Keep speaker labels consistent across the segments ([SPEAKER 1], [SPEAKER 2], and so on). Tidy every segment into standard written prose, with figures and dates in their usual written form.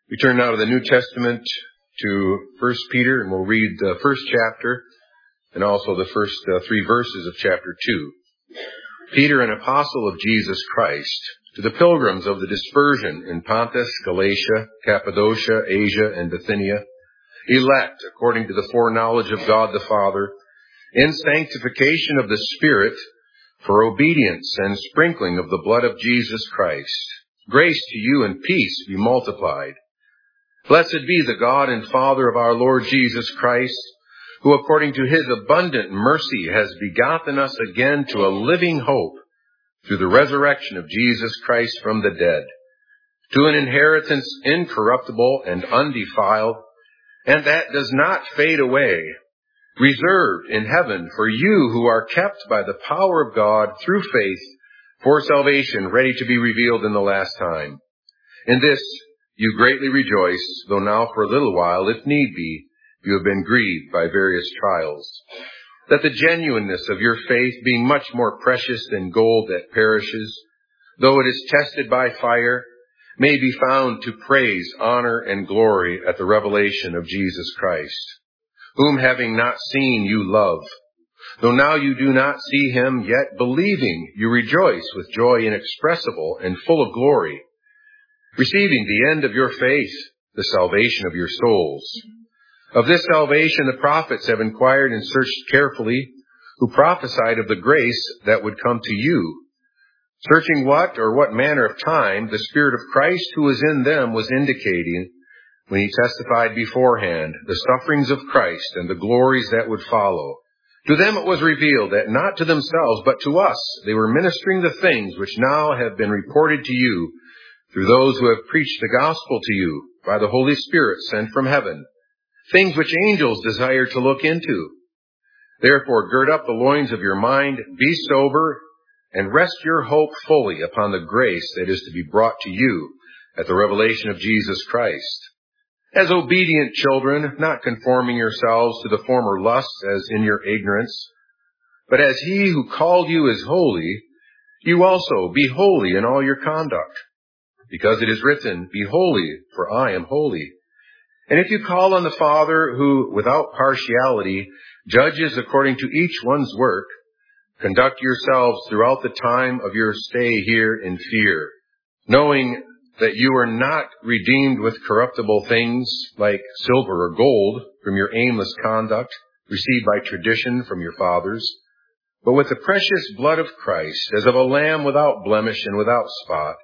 [SPEAKER 1] We turn now to the New Testament to 1 Peter, and we'll read the first chapter and also the first 3 verses of chapter 2. Peter, an apostle of Jesus Christ, to the pilgrims of the dispersion in Pontus, Galatia, Cappadocia, Asia, and Bithynia, elect according to the foreknowledge of God the Father, in sanctification of the Spirit, for obedience and sprinkling of the blood of Jesus Christ. Grace to you and peace be multiplied. Blessed be the God and Father of our Lord Jesus Christ, who according to his abundant mercy has begotten us again to a living hope through the resurrection of Jesus Christ from the dead, to an inheritance incorruptible and undefiled, and that does not fade away, reserved in heaven for you who are kept by the power of God through faith for salvation, ready to be revealed in the last time. In this you greatly rejoice, though now for a little while, if need be, you have been grieved by various trials, that the genuineness of your faith, being much more precious than gold that perishes, though it is tested by fire, may be found to praise, honor, and glory at the revelation of Jesus Christ, whom having not seen you love. Though now you do not see him, yet believing you rejoice with joy inexpressible and full of glory, receiving the end of your faith, the salvation of your souls. Of this salvation the prophets have inquired and searched carefully, who prophesied of the grace that would come to you, searching what or what manner of time the Spirit of Christ who was in them was indicating when he testified beforehand the sufferings of Christ and the glories that would follow. To them it was revealed that not to themselves but to us they were ministering the things which now have been reported to you through those who have preached the gospel to you by the Holy Spirit sent from heaven, things which angels desire to look into. Therefore gird up the loins of your mind, be sober, and rest your hope fully upon the grace that is to be brought to you at the revelation of Jesus Christ. As obedient children, not conforming yourselves to the former lusts as in your ignorance, but as he who called you is holy, you also be holy in all your conduct. Because it is written, be holy, for I am holy. And if you call on the Father who, without partiality, judges according to each one's work, conduct yourselves throughout the time of your stay here in fear, knowing that you are not redeemed with corruptible things like silver or gold from your aimless conduct received by tradition from your fathers, but with the precious blood of Christ, as of a lamb without blemish and without spot.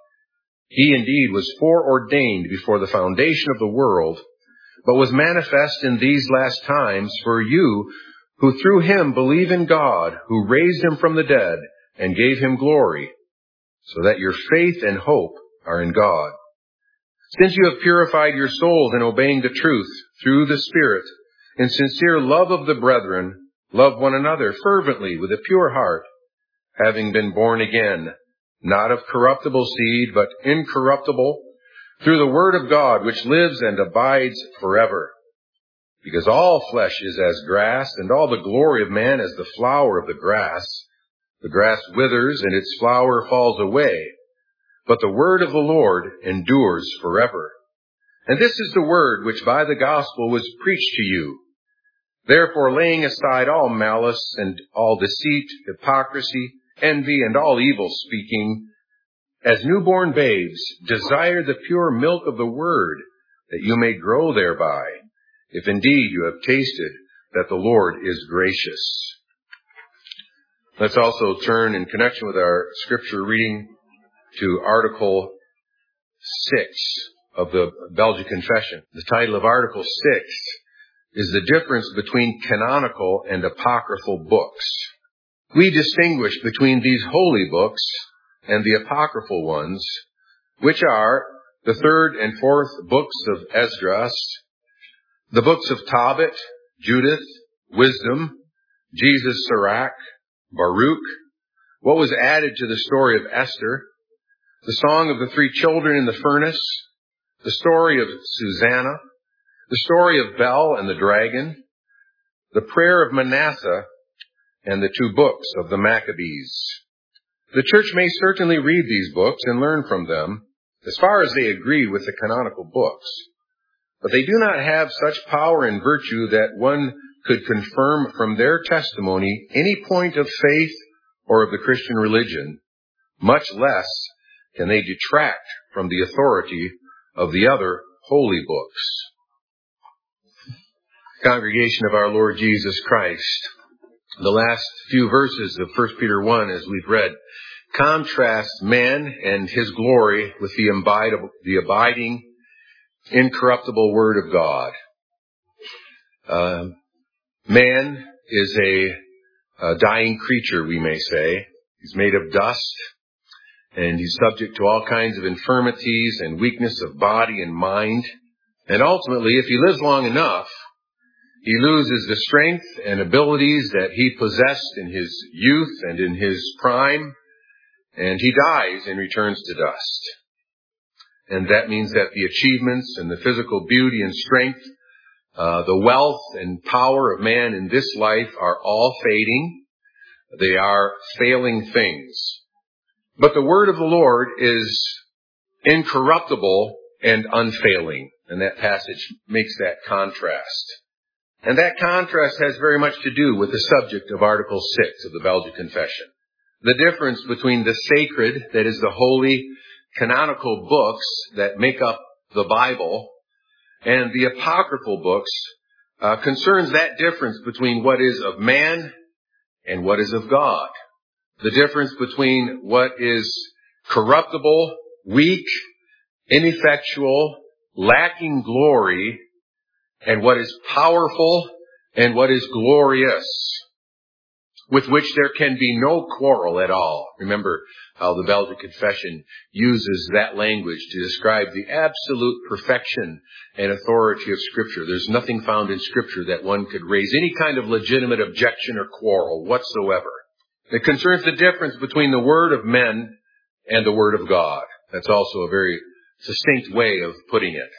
[SPEAKER 1] He indeed was foreordained before the foundation of the world, but was manifest in these last times for you who through him believe in God, who raised him from the dead and gave him glory, so that your faith and hope are in God. Since you have purified your souls in obeying the truth through the Spirit, in sincere love of the brethren, love one another fervently with a pure heart, having been born again, not of corruptible seed, but incorruptible, through the word of God, which lives and abides forever. Because all flesh is as grass, and all the glory of man as the flower of the grass. The grass withers, and its flower falls away, but the word of the Lord endures forever. And this is the word which by the gospel was preached to you. Therefore, laying aside all malice and all deceit, hypocrisy, envy, and all evil speaking, as newborn babes, desire the pure milk of the word, that you may grow thereby, if indeed you have tasted that the Lord is gracious. Let's also turn in connection with our scripture reading to Article 6 of the Belgian Confession. The title of Article 6 is the difference between canonical and apocryphal books. We distinguish between these holy books and the apocryphal ones, which are the 3rd and 4th books of Esdras, the books of Tobit, Judith, Wisdom, Jesus, Sirach, Baruch, what was added to the story of Esther, the song of the 3 children in the furnace, the story of Susanna, the story of Bel and the dragon, the prayer of Manasseh, and the 2 books of the Maccabees. The church may certainly read these books and learn from them, as far as they agree with the canonical books. but they do not have such power and virtue that one could confirm from their testimony any point of faith or of the Christian religion, much less can they detract from the authority of the other holy books. Congregation of our Lord Jesus Christ, the last few verses of 1 Peter 1, as we've read, contrast man and his glory with the abiding, incorruptible Word of God. Man is a dying creature, we may say. He's made of dust, and he's subject to all kinds of infirmities and weakness of body and mind. And ultimately, if he lives long enough, he loses the strength and abilities that he possessed in his youth and in his prime, and he dies and returns to dust. And that means that the achievements and the physical beauty and strength, the wealth and power of man in this life are all fading. They are failing things. But the word of the Lord is incorruptible and unfailing. And that passage makes that contrast. And that contrast has very much to do with the subject of Article 6 of the Belgic Confession. The difference between the sacred, that is the holy, canonical books that make up the Bible, and the apocryphal books concerns that difference between what is of man and what is of God. The difference between what is corruptible, weak, ineffectual, lacking glory, and what is powerful and what is glorious, with which there can be no quarrel at all. Remember how the Belgic Confession uses that language to describe the absolute perfection and authority of Scripture. There's nothing found in Scripture that one could raise any kind of legitimate objection or quarrel whatsoever. It concerns the difference between the word of men and the word of God. That's also a very succinct way of putting it.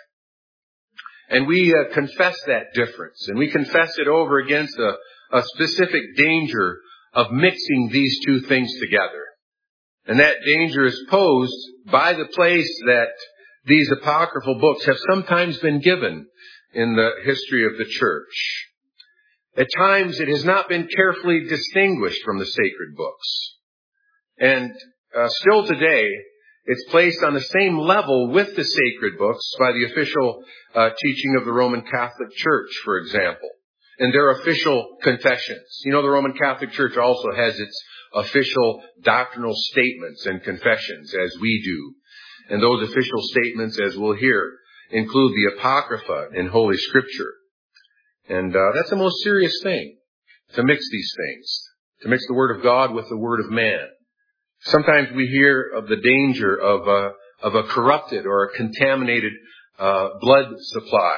[SPEAKER 1] And we confess that difference, and we confess it over against a specific danger of mixing these two things together. And that danger is posed by the place that these apocryphal books have sometimes been given in the history of the church. At times it has not been carefully distinguished from the sacred books. And still today, it's placed on the same level with the sacred books by the official teaching of the Roman Catholic Church, for example, and their official confessions. You know, the Roman Catholic Church also has its official doctrinal statements and confessions, as we do. And those official statements, as we'll hear, include the Apocrypha in Holy Scripture. And that's a most serious thing, to mix these things, to mix the Word of God with the Word of man. Sometimes we hear of the danger of a corrupted or a contaminated blood supply.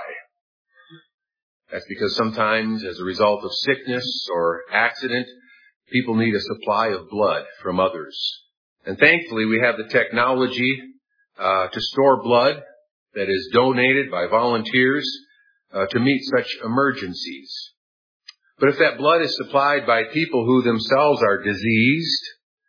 [SPEAKER 1] That's because sometimes, as a result of sickness or accident, people need a supply of blood from others. And thankfully, we have the technology to store blood that is donated by volunteers to meet such emergencies. But if that blood is supplied by people who themselves are diseased,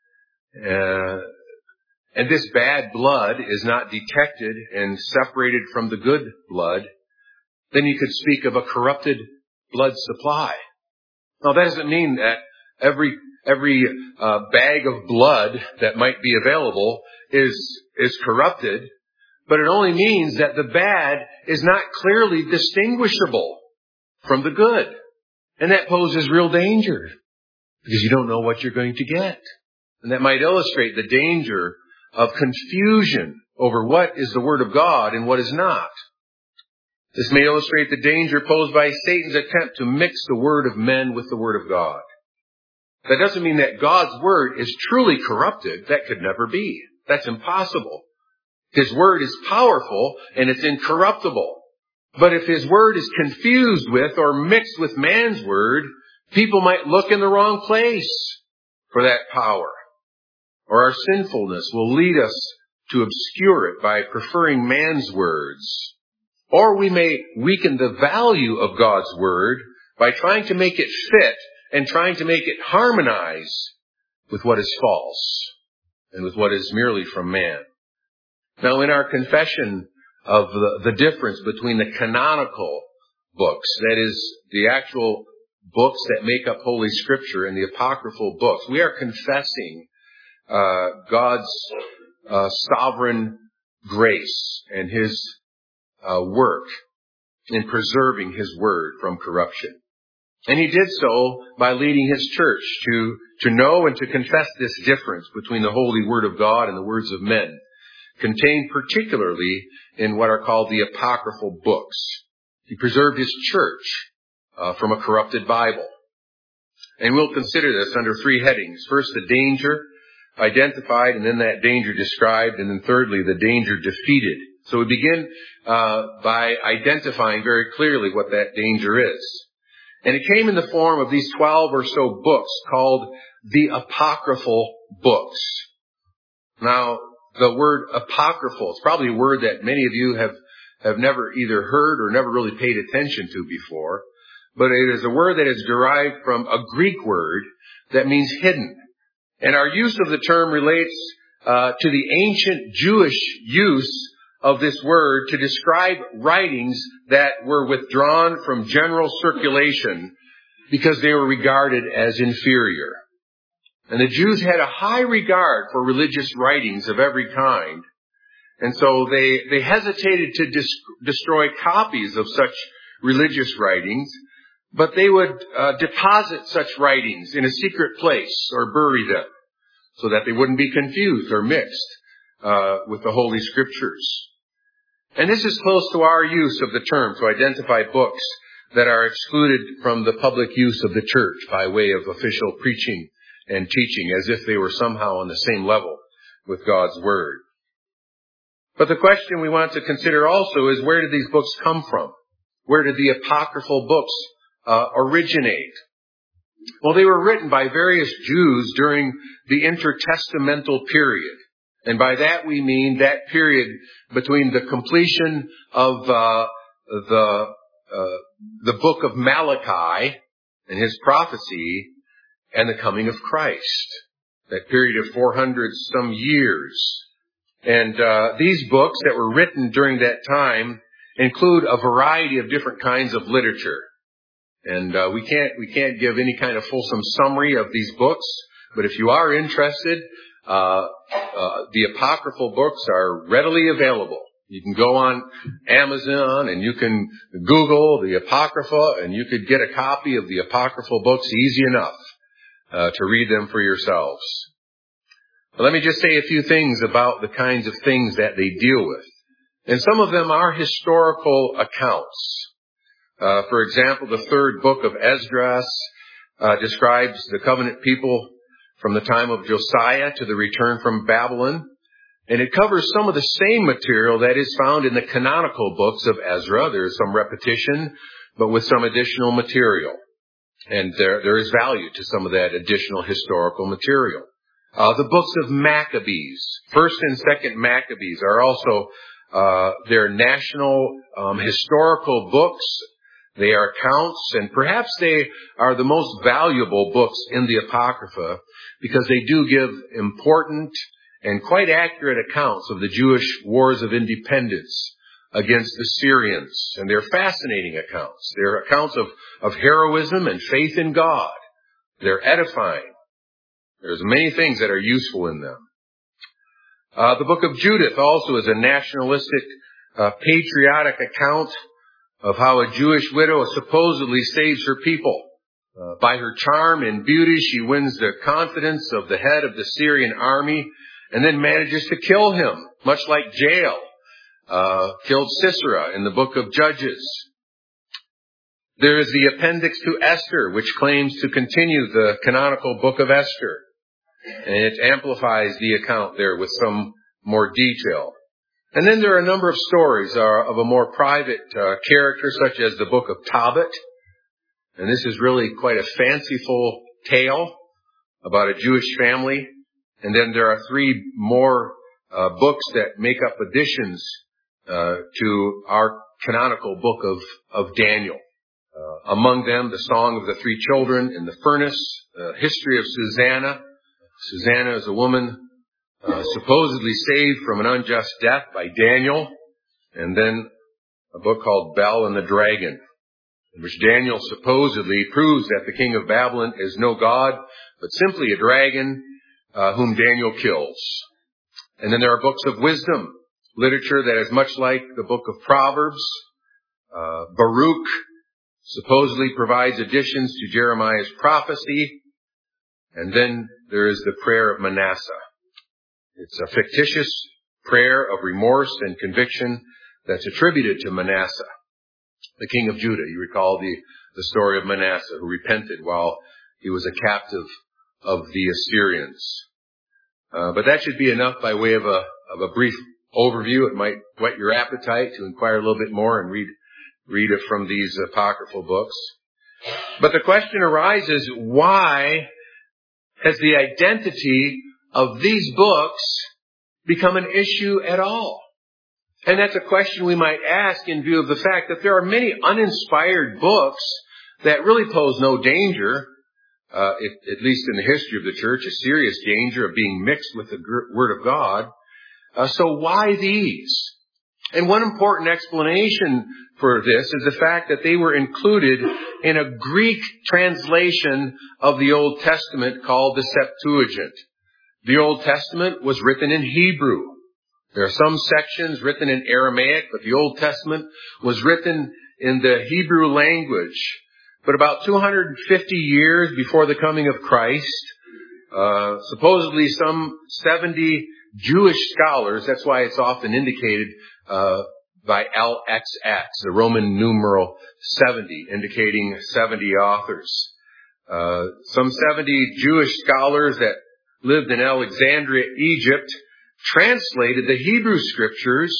[SPEAKER 1] and this bad blood is not detected and separated from the good blood, then you could speak of a corrupted blood supply. Now, that doesn't mean that every bag of blood that might be available is corrupted, but it only means that the bad is not clearly distinguishable from the good. And that poses real danger, because you don't know what you're going to get. And that might illustrate the danger of confusion over what is the Word of God and what is not. This may illustrate the danger posed by Satan's attempt to mix the Word of men with the Word of God. That doesn't mean that God's Word is truly corrupted. That could never be. That's impossible. His Word is powerful and it's incorruptible. But if His Word is confused with or mixed with man's Word, people might look in the wrong place for that power. Or our sinfulness will lead us to obscure it by preferring man's words. Or we may weaken the value of God's Word by trying to make it fit and trying to make it harmonize with what is false and with what is merely from man. Now, in our confession of the difference between the canonical books, that is, the actual books that make up Holy Scripture, and the apocryphal books. We are confessing God's sovereign grace and His work in preserving His Word from corruption. And He did so by leading His church to know and to confess this difference between the holy Word of God and the words of men, contained particularly in what are called the apocryphal books. He preserved His church from a corrupted Bible. And we'll consider this under three headings. First, the danger identified, and then that danger described, and then thirdly, the danger defeated. So we begin by identifying very clearly what that danger is. And it came in the form of these 12 or so books called the apocryphal books. Now, the word apocryphal is probably a word that many of you have never either heard or never really paid attention to before. But it is a word that is derived from a Greek word that means hidden. And our use of the term relates to the ancient Jewish use of this word to describe writings that were withdrawn from general circulation because they were regarded as inferior. And the Jews had a high regard for religious writings of every kind. And so they hesitated to destroy copies of such religious writings, but they would deposit such writings in a secret place or bury them so that they wouldn't be confused or mixed with the Holy Scriptures. And this is close to our use of the term to identify books that are excluded from the public use of the church by way of official preaching and teaching, as if they were somehow on the same level with God's Word. But the question we want to consider also is, where did these books come from? Where did the apocryphal books originate? Well, they were written by various Jews during the intertestamental period. And by that we mean that period between the completion of the book of Malachi and his prophecy and the coming of Christ. That period of 400 some years. And these books that were written during that time include a variety of different kinds of literature. And we can't give any kind of fulsome summary of these books, but if you are interested, the apocryphal books are readily available. You can go on Amazon and you can Google the Apocrypha and you could get a copy of the apocryphal books easy enough to read them for yourselves. But let me just say a few things about the kinds of things that they deal with. And some of them are historical accounts. For example, the third book of Esdras describes the covenant people from the time of Josiah to the return from Babylon. And it covers some of the same material that is found in the canonical books of Ezra. There's some repetition, but with some additional material. And there is value to some of that additional historical material. The books of Maccabees, 1st and 2nd Maccabees, are also their national historical books. They are accounts, and perhaps they are the most valuable books in the Apocrypha because they do give important and quite accurate accounts of the Jewish wars of independence against the Syrians. And they're fascinating accounts. They're accounts of heroism and faith in God. They're edifying. There's many things that are useful in them. The book of Judith also is a nationalistic, patriotic account of how a Jewish widow supposedly saves her people. By her charm and beauty, she wins the confidence of the head of the Syrian army and then manages to kill him, much like Jael killed Sisera in the book of Judges. There is the appendix to Esther, which claims to continue the canonical book of Esther. And it amplifies the account there with some more detail. And then there are a number of stories of a more private character, such as the book of Tobit. And this is really quite a fanciful tale about a Jewish family. And then there are 3 more books that make up additions to our canonical book of Daniel. Among them, the Song of the 3 Children in the Furnace, history of Susanna. Susanna is a woman supposedly saved from an unjust death by Daniel. And then a book called Bel and the Dragon, in which Daniel supposedly proves that the king of Babylon is no god, but simply a dragon whom Daniel kills. And then there are books of wisdom, literature that is much like the book of Proverbs. Baruch supposedly provides additions to Jeremiah's prophecy. And then there is the prayer of Manasseh. It's a fictitious prayer of remorse and conviction that's attributed to Manasseh, the king of Judah. You recall the story of Manasseh, who repented while he was a captive of the Assyrians. But that should be enough by way of a brief overview. It might whet your appetite to inquire a little bit more and read it from these apocryphal books. But the question arises, why has the identity of these books become an issue at all? And that's a question we might ask in view of the fact that there are many uninspired books that really pose no danger, at least in the history of the church, a serious danger of being mixed with the Word of God. So why these? And one important explanation for this is the fact that they were included in a Greek translation of the Old Testament called the Septuagint. The Old Testament was written in Hebrew. There are some sections written in Aramaic, but the Old Testament was written in the Hebrew language. But about 250 years before the coming of Christ, supposedly some 70 Jewish scholars, that's why it's often indicated by LXX, the Roman numeral 70, indicating 70 authors. Some 70 Jewish scholars that lived in Alexandria, Egypt, translated the Hebrew scriptures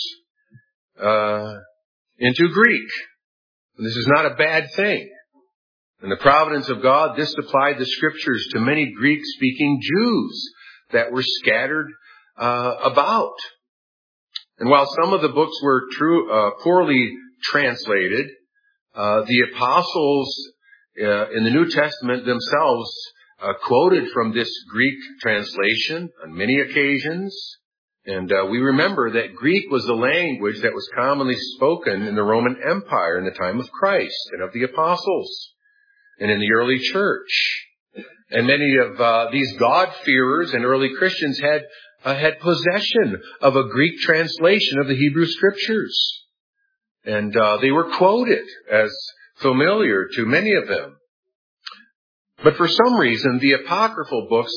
[SPEAKER 1] into Greek. And this is not a bad thing. In the providence of God, this supplied the scriptures to many Greek-speaking Jews that were scattered about. And while some of the books were poorly translated, the apostles in the New Testament themselves quoted from this Greek translation on many occasions. And we remember that Greek was the language that was commonly spoken in the Roman Empire in the time of Christ and of the apostles and in the early church. And many of these God-fearers and early Christians had possession of a Greek translation of the Hebrew Scriptures. And they were quoted as familiar to many of them. But for some reason, the apocryphal books,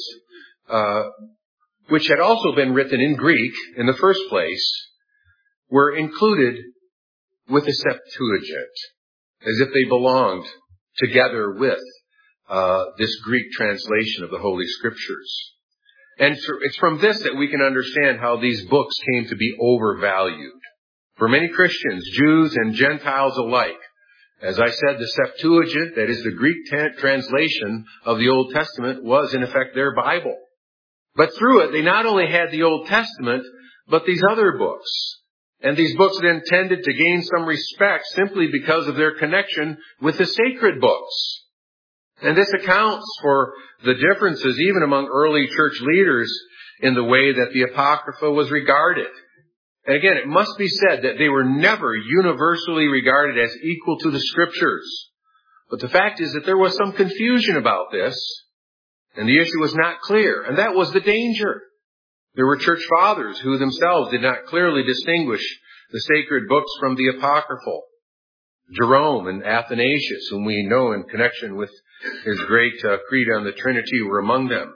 [SPEAKER 1] which had also been written in Greek in the first place, were included with the Septuagint, as if they belonged together with this Greek translation of the Holy Scriptures. And it's from this that we can understand how these books came to be overvalued. For many Christians, Jews and Gentiles alike, as I said, the Septuagint, that is the Greek translation of the Old Testament, was in effect their Bible. But through it, they not only had the Old Testament, but these other books. And these books then tended to gain some respect simply because of their connection with the sacred books. And this accounts for the differences even among early church leaders in the way that the Apocrypha was regarded. And again, it must be said that they were never universally regarded as equal to the Scriptures. But the fact is that there was some confusion about this, and the issue was not clear, and that was the danger. There were church fathers who themselves did not clearly distinguish the sacred books from the apocryphal. Jerome and Athanasius, whom we know in connection with his great creed on the Trinity, were among them.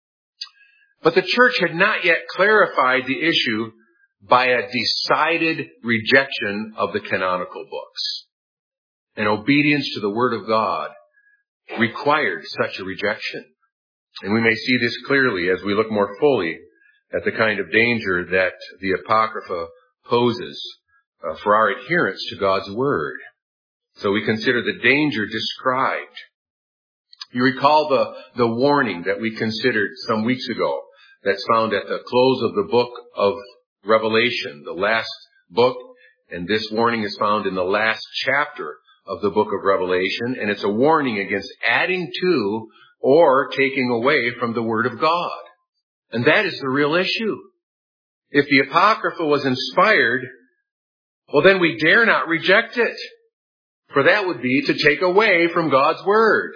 [SPEAKER 1] But the church had not yet clarified the issue by a decided rejection of the canonical books. And obedience to the Word of God required such a rejection. And we may see this clearly as we look more fully at the kind of danger that the Apocrypha poses for our adherence to God's Word. So we consider the danger described. You recall the warning that we considered some weeks ago that's found at the close of the book of Revelation, the last book, and this warning is found in the last chapter of the book of Revelation, and it's a warning against adding to or taking away from the Word of God. And that is the real issue. If the Apocrypha was inspired, well, then we dare not reject it, for that would be to take away from God's Word.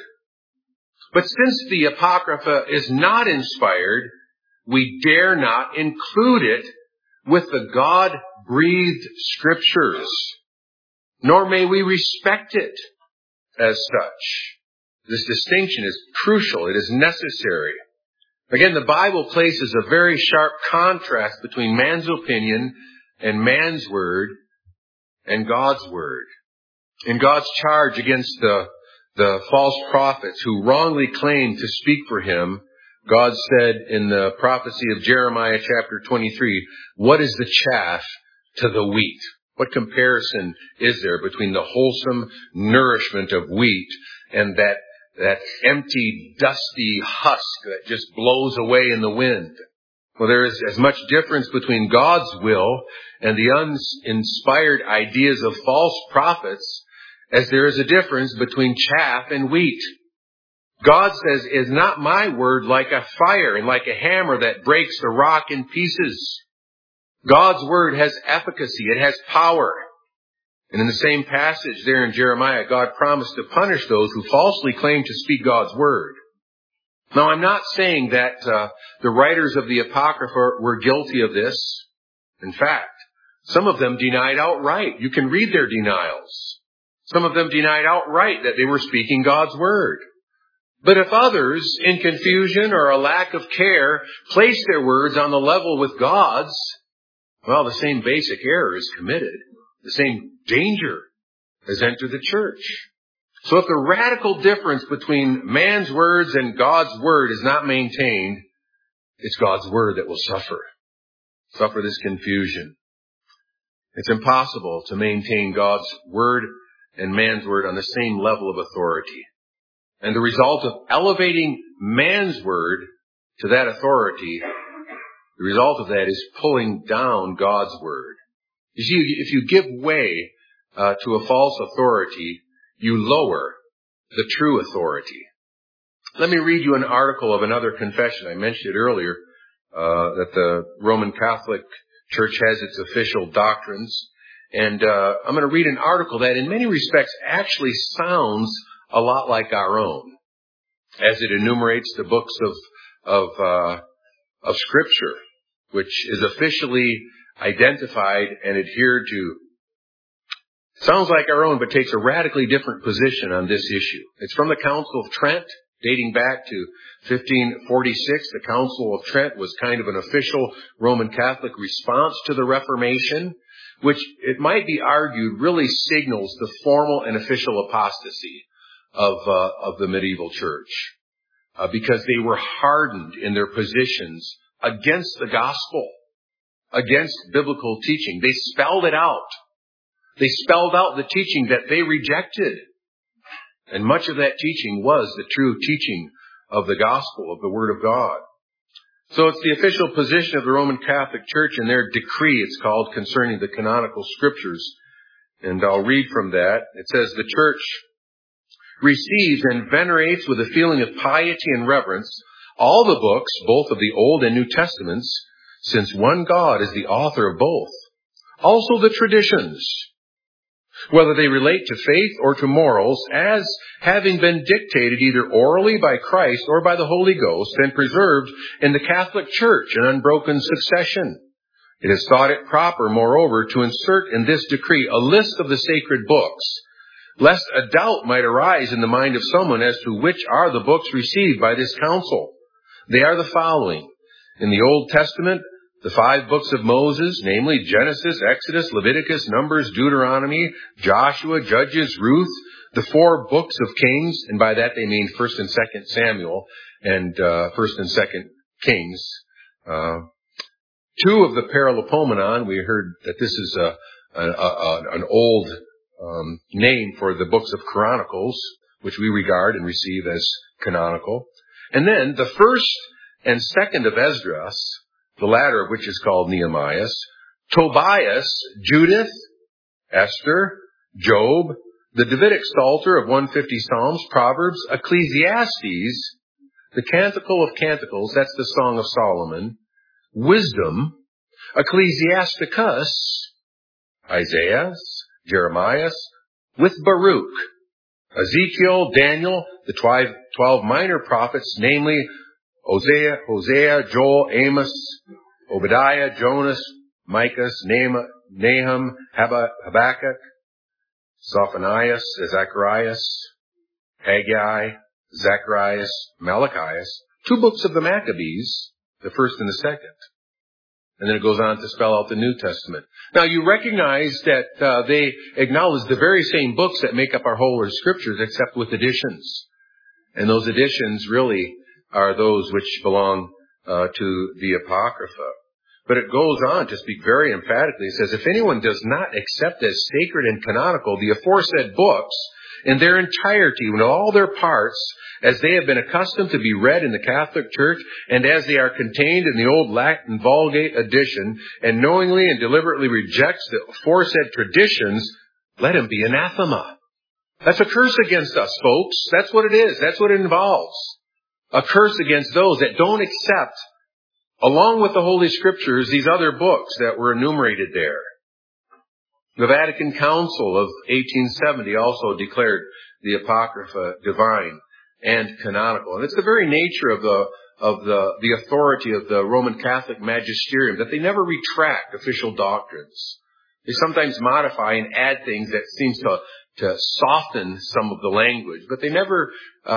[SPEAKER 1] But since the Apocrypha is not inspired, we dare not include it with the God-breathed Scriptures, nor may we respect it as such. This distinction is crucial. It is necessary. Again, the Bible places a very sharp contrast between man's opinion and man's word and God's word. In God's charge against the false prophets who wrongly claimed to speak for him, God said in the prophecy of Jeremiah chapter 23, what is the chaff to the wheat? What comparison is there between the wholesome nourishment of wheat and that empty, dusty husk that just blows away in the wind? Well, there is as much difference between God's will and the uninspired ideas of false prophets as there is a difference between chaff and wheat. God says, is not my word like a fire and like a hammer that breaks the rock in pieces? God's word has efficacy. It has power. And in the same passage there in Jeremiah, God promised to punish those who falsely claim to speak God's word. Now, I'm not saying that the writers of the Apocrypha were guilty of this. In fact, some of them denied outright. You can read their denials. Some of them denied outright that they were speaking God's word. But if others, in confusion or a lack of care, place their words on the level with God's, well, the same basic error is committed. The same danger has entered the church. So if the radical difference between man's words and God's word is not maintained, it's God's word that will suffer this confusion. It's impossible to maintain God's word and man's word on the same level of authority. And the result of elevating man's word to that authority, the result of that is pulling down God's word. You see, if you give way to a false authority, you lower the true authority. Let me read you an article of another confession. I mentioned it earlier, that the Roman Catholic Church has its official doctrines. And I'm going to read an article that in many respects actually sounds a lot like our own, as it enumerates the books of Scripture, which is officially identified and adhered to. Sounds like our own, but takes a radically different position on this issue. It's from the Council of Trent, dating back to 1546. The Council of Trent was kind of an official Roman Catholic response to the Reformation, which it might be argued really signals the formal and official apostasy of the medieval church, because they were hardened in their positions against the gospel, against biblical teaching. They spelled it out. They spelled out the teaching that they rejected. And much of that teaching was the true teaching of the gospel, of the Word of God. So it's the official position of the Roman Catholic Church in their decree, it's called, concerning the canonical Scriptures. And I'll read from that. It says, the Church receives and venerates with a feeling of piety and reverence all the books, both of the Old and New Testaments, since one God is the author of both. Also the traditions, whether they relate to faith or to morals, as having been dictated either orally by Christ or by the Holy Ghost and preserved in the Catholic Church in unbroken succession. It has thought it proper, moreover, to insert in this decree a list of the sacred books, lest a doubt might arise in the mind of someone as to which are the books received by this council. They are the following. In the Old Testament, the 5 books of Moses, namely Genesis, Exodus, Leviticus, Numbers, Deuteronomy, Joshua, Judges, Ruth, the 4 books of Kings, and by that they mean 1st and 2nd Samuel and 1st and 2nd Kings. 2 of the Paralipomenon, we heard that this is an old name for the books of Chronicles, which we regard and receive as canonical. And then the 1st and 2nd of Esdras, the latter of which is called Nehemiah, Tobias, Judith, Esther, Job, the Davidic Psalter of 150 Psalms, Proverbs, Ecclesiastes, the Canticle of Canticles, that's the Song of Solomon, Wisdom, Ecclesiasticus, Isaiah, Jeremiah, with Baruch, Ezekiel, Daniel, the 12 minor prophets, namely Hosea, Joel, Amos, Obadiah, Jonas, Micah, Nahum, Habakkuk, Zephaniah, Zacharias, Haggai, Zacharias, Malachi, 2 books of the Maccabees, the first and the second. And then it goes on to spell out the New Testament. Now you recognize that they acknowledge the very same books that make up our Holy Scriptures, except with additions. And those additions really are those which belong to the Apocrypha. But it goes on to speak very emphatically. It says, if anyone does not accept as sacred and canonical the aforesaid books in their entirety, with all their parts, as they have been accustomed to be read in the Catholic Church, and as they are contained in the old Latin Vulgate edition, and knowingly and deliberately rejects the aforesaid traditions, let him be anathema. That's a curse against us, folks. That's what it is. That's what it involves. A curse against those that don't accept, along with the Holy Scriptures, these other books that were enumerated there. The Vatican Council of 1870 also declared the Apocrypha divine and canonical. And it's the very nature of the authority of the Roman Catholic magisterium that they never retract official doctrines. They sometimes modify and add things that seems to soften some of the language, but they never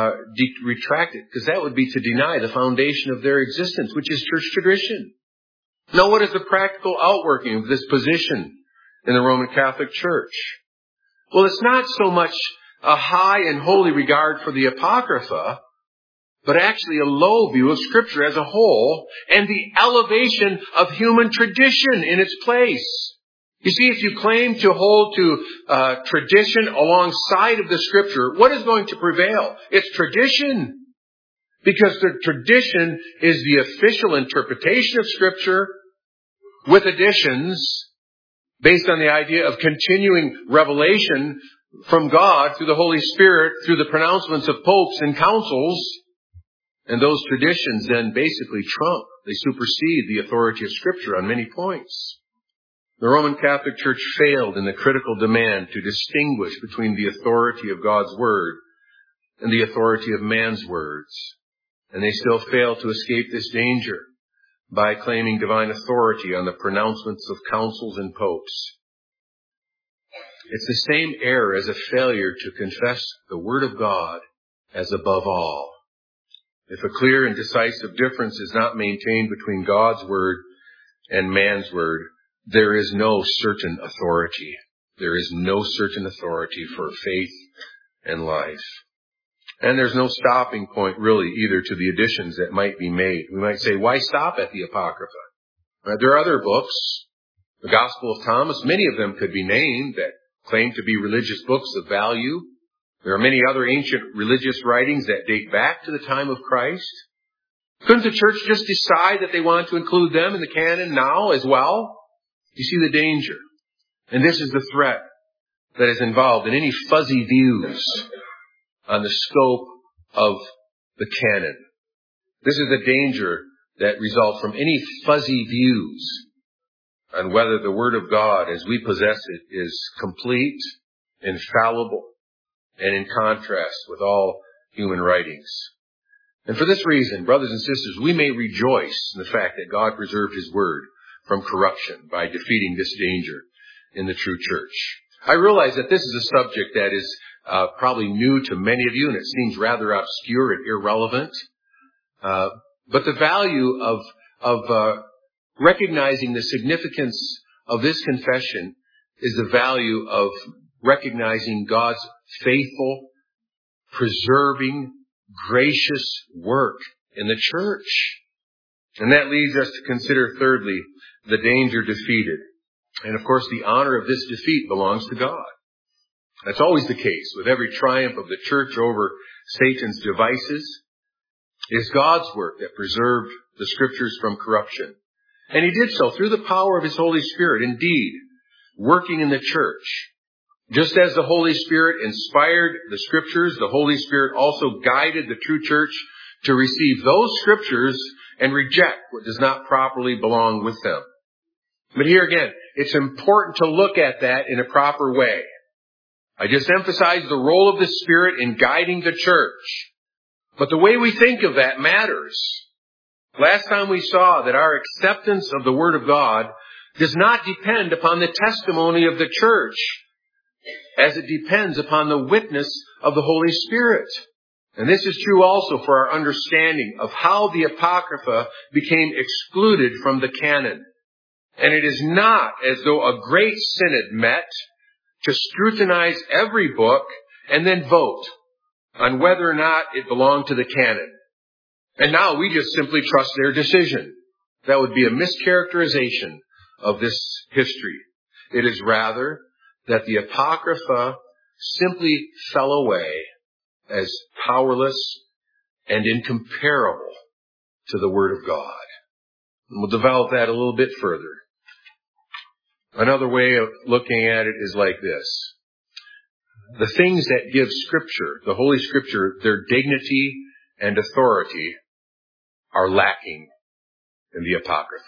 [SPEAKER 1] retract it, because that would be to deny the foundation of their existence, which is church tradition. Now, what is the practical outworking of this position in the Roman Catholic Church? Well, it's not so much a high and holy regard for the Apocrypha, but actually a low view of Scripture as a whole and the elevation of human tradition in its place. You see, if you claim to hold to tradition alongside of the Scripture, what is going to prevail? It's tradition. Because the tradition is the official interpretation of Scripture with additions based on the idea of continuing revelation from God through the Holy Spirit, through the pronouncements of popes and councils. And those traditions then basically trump, they supersede the authority of Scripture on many points. The Roman Catholic Church failed in the critical demand to distinguish between the authority of God's Word and the authority of man's words. And they still fail to escape this danger by claiming divine authority on the pronouncements of councils and popes. It's the same error as a failure to confess the Word of God as above all. If a clear and decisive difference is not maintained between God's Word and man's word, there is no certain authority. There is no certain authority for faith and life. And there's no stopping point really either to the additions that might be made. We might say, why stop at the Apocrypha? There are other books, the Gospel of Thomas, many of them could be named that claim to be religious books of value. There are many other ancient religious writings that date back to the time of Christ. Couldn't the church just decide that they want to include them in the canon now as well? You see the danger. And this is the threat that is involved in any fuzzy views on the scope of the canon. This is the danger that results from any fuzzy views on whether the Word of God as we possess it is complete, infallible, and in contrast with all human writings. And for this reason, brothers and sisters, we may rejoice in the fact that God preserved His Word from corruption by defeating this danger in the true church. I realize that this is a subject that is probably new to many of you, and it seems rather obscure and irrelevant. But the value of recognizing the significance of this confession is the value of recognizing God's faithful, preserving, gracious work in the church. And that leads us to consider, thirdly, the danger defeated. And of course, the honor of this defeat belongs to God. That's always the case with every triumph of the church over Satan's devices. It is God's work that preserved the Scriptures from corruption. And He did so through the power of His Holy Spirit, indeed, working in the church. Just as the Holy Spirit inspired the Scriptures, the Holy Spirit also guided the true church to receive those Scriptures and reject what does not properly belong with them. But here again, it's important to look at that in a proper way. I just emphasized the role of the Spirit in guiding the church. But the way we think of that matters. Last time we saw that our acceptance of the Word of God does not depend upon the testimony of the church, as it depends upon the witness of the Holy Spirit. And this is true also for our understanding of how the Apocrypha became excluded from the canon. And it is not as though a great synod met to scrutinize every book and then vote on whether or not it belonged to the canon. And now we just simply trust their decision. That would be a mischaracterization of this history. It is rather that the Apocrypha simply fell away as powerless and incomparable to the Word of God. And we'll develop that a little bit further. Another way of looking at it is like this. The things that give Scripture, the Holy Scripture, their dignity and authority are lacking in the Apocrypha.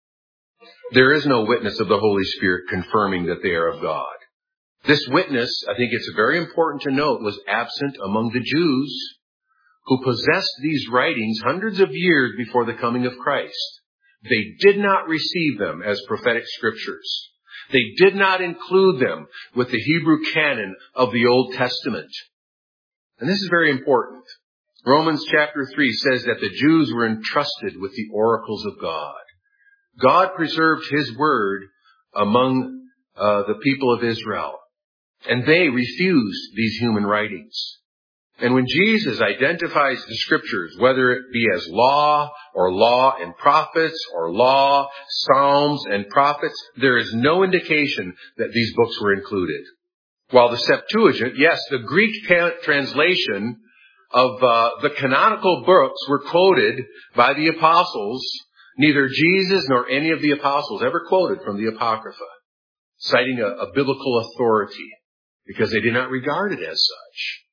[SPEAKER 1] There is no witness of the Holy Spirit confirming that they are of God. This witness, I think it's very important to note, was absent among the Jews who possessed these writings hundreds of years before the coming of Christ. They did not receive them as prophetic scriptures. They did not include them with the Hebrew canon of the Old Testament. And this is very important. Romans chapter 3 says that the Jews were entrusted with the oracles of God. God preserved His word among the people of Israel. And they refused these human writings. And when Jesus identifies the Scriptures, whether it be as law and prophets, or law, psalms, and prophets, there is no indication that these books were included. While the Septuagint, yes, the Greek translation of the canonical books were quoted by the apostles, neither Jesus nor any of the apostles ever quoted from the Apocrypha, citing a biblical authority, because they did not regard it as such.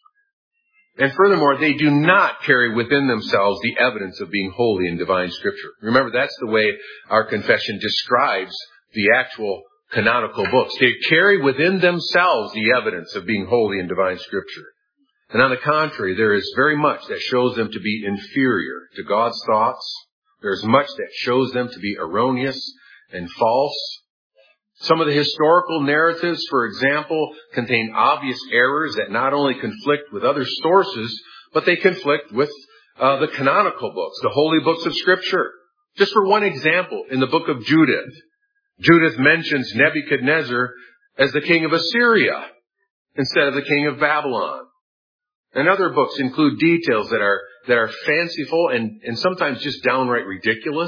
[SPEAKER 1] And furthermore, they do not carry within themselves the evidence of being holy in divine Scripture. Remember, that's the way our confession describes the actual canonical books. They carry within themselves the evidence of being holy in divine Scripture. And on the contrary, there is very much that shows them to be inferior to God's thoughts. There is much that shows them to be erroneous and false. Some of the historical narratives, for example, contain obvious errors that not only conflict with other sources, but they conflict with the canonical books, the holy books of Scripture. Just for one example, in the book of Judith, Judith mentions Nebuchadnezzar as the king of Assyria instead of the king of Babylon. And other books include details that are fanciful and sometimes just downright ridiculous.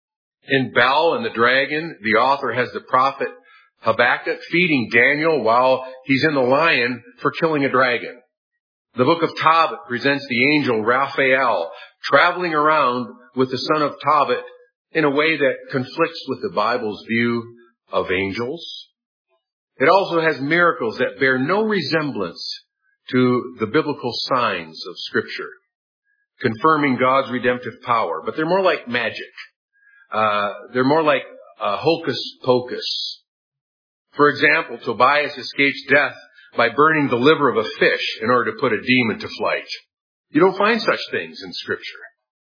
[SPEAKER 1] In Bel and the Dragon, the author has the prophet Habakkuk feeding Daniel while he's in the lion for killing a dragon. The book of Tobit presents the angel Raphael traveling around with the son of Tobit in a way that conflicts with the Bible's view of angels. It also has miracles that bear no resemblance to the biblical signs of Scripture, confirming God's redemptive power. But they're more like magic. They're more like hocus pocus. For example, Tobias escapes death by burning the liver of a fish in order to put a demon to flight. You don't find such things in Scripture.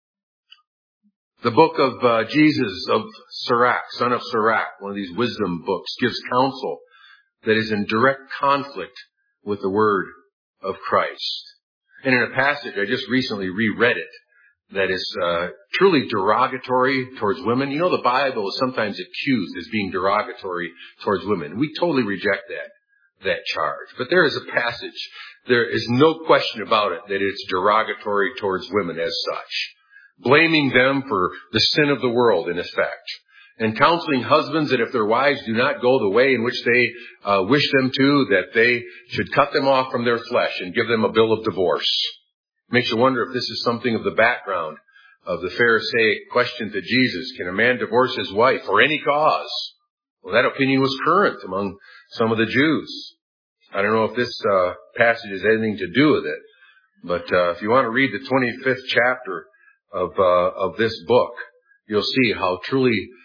[SPEAKER 1] The book of Jesus of Sirach, son of Sirach, one of these wisdom books, gives counsel that is in direct conflict with the word of Christ. And in a passage, I just recently reread it, that is truly derogatory towards women. You know, the Bible is sometimes accused as being derogatory towards women. We totally reject that charge. But there is a passage, there is no question about it, that it's derogatory towards women as such, blaming them for the sin of the world, in effect, and counseling husbands that if their wives do not go the way in which they wish them to, that they should cut them off from their flesh and give them a bill of divorce. Makes you wonder if this is something of the background of the Pharisaic question to Jesus, can a man divorce his wife for any cause? Well, that opinion was current among some of the Jews. I don't know if this passage has anything to do with it, but if you want to read the 25th chapter of this book, you'll see how truly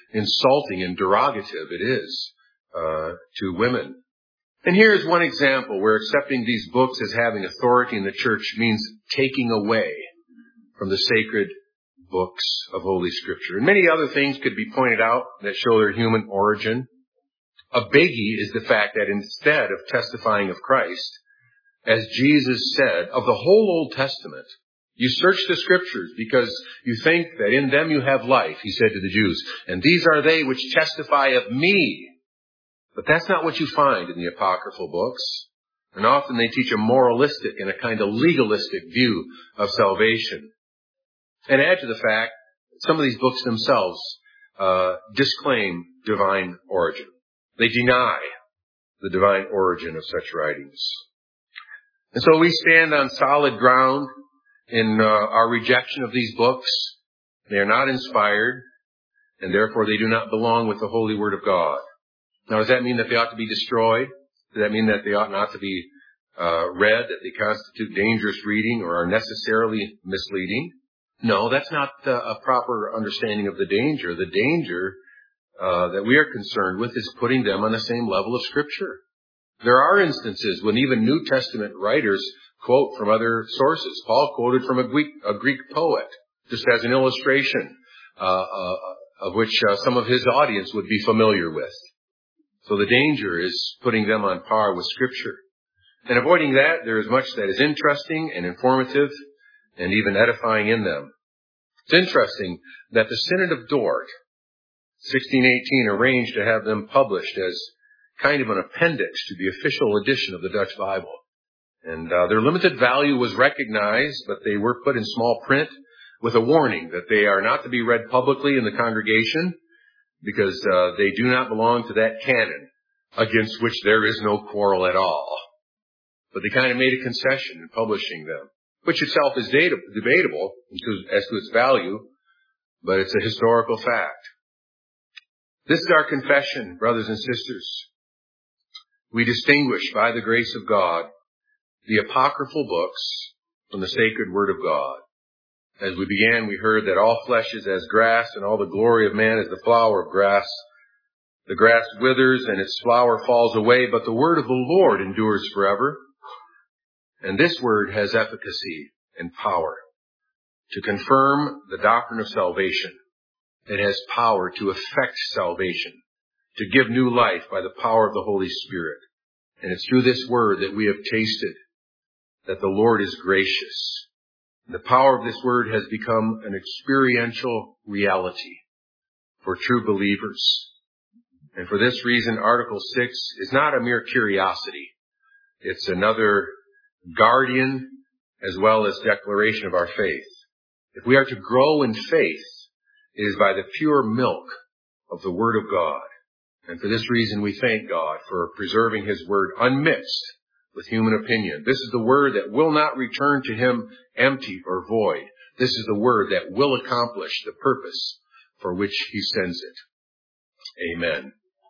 [SPEAKER 1] insulting and derogative it is to women. And here's one example where accepting these books as having authority in the church means taking away from the sacred books of Holy Scripture. And many other things could be pointed out that show their human origin. A biggie is the fact that instead of testifying of Christ, as Jesus said, of the whole Old Testament, you search the Scriptures because you think that in them you have life, he said to the Jews, and these are they which testify of me. But that's not what you find in the apocryphal books. And often they teach a moralistic and a kind of legalistic view of salvation. And add to the fact, some of these books themselves disclaim divine origin. They deny the divine origin of such writings. And so we stand on solid ground in our rejection of these books. They are not inspired, and therefore they do not belong with the holy Word of God. Now, does that mean that they ought to be destroyed? Does that mean that they ought not to be read, that they constitute dangerous reading or are necessarily misleading? No, that's not a proper understanding of the danger. The danger that we are concerned with is putting them on the same level of Scripture. There are instances when even New Testament writers quote from other sources. Paul quoted from a Greek poet, just as an illustration of which some of his audience would be familiar with. So the danger is putting them on par with Scripture. And avoiding that, there is much that is interesting and informative and even edifying in them. It's interesting that the Synod of Dort, 1618, arranged to have them published as kind of an appendix to the official edition of the Dutch Bible. And their limited value was recognized, but they were put in small print with a warning that they are not to be read publicly in the congregation because they do not belong to that canon against which there is no quarrel at all. But they kind of made a concession in publishing them, which itself is debatable as to its value, but it's a historical fact. This is our confession, brothers and sisters. We distinguish by the grace of God the apocryphal books from the sacred Word of God. As we began, we heard that all flesh is as grass, and all the glory of man is the flower of grass. The grass withers, and its flower falls away, but the word of the Lord endures forever. And this word has efficacy and power to confirm the doctrine of salvation. It has power to effect salvation, to give new life by the power of the Holy Spirit. And it's through this word that we have tasted that the Lord is gracious. The power of this word has become an experiential reality for true believers. And for this reason, Article 6 is not a mere curiosity. It's another guardian as well as declaration of our faith. If we are to grow in faith, it is by the pure milk of the Word of God. And for this reason, we thank God for preserving His Word unmixed with human opinion. This is the Word that will not return to Him empty or void. This is the Word that will accomplish the purpose for which He sends it. Amen.